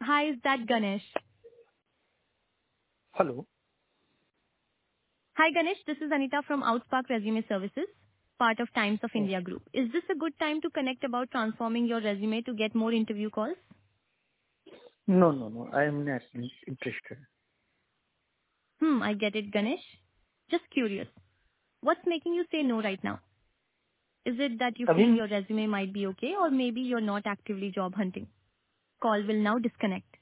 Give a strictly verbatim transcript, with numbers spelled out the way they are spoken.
Hi, is that Ganesh? Hello. Hi, Ganesh. This is Anita from Outspark Resume Services, part of Times of Oh, India Group. Is this a good time to connect about transforming your resume to get more interview calls? no, no, no. I am not in- interested. Hmm, I get it, Ganesh. Just curious. What's making you say no right now? Is it that you I feel mean, your resume might be okay, or maybe you're not actively job hunting? Call will now disconnect.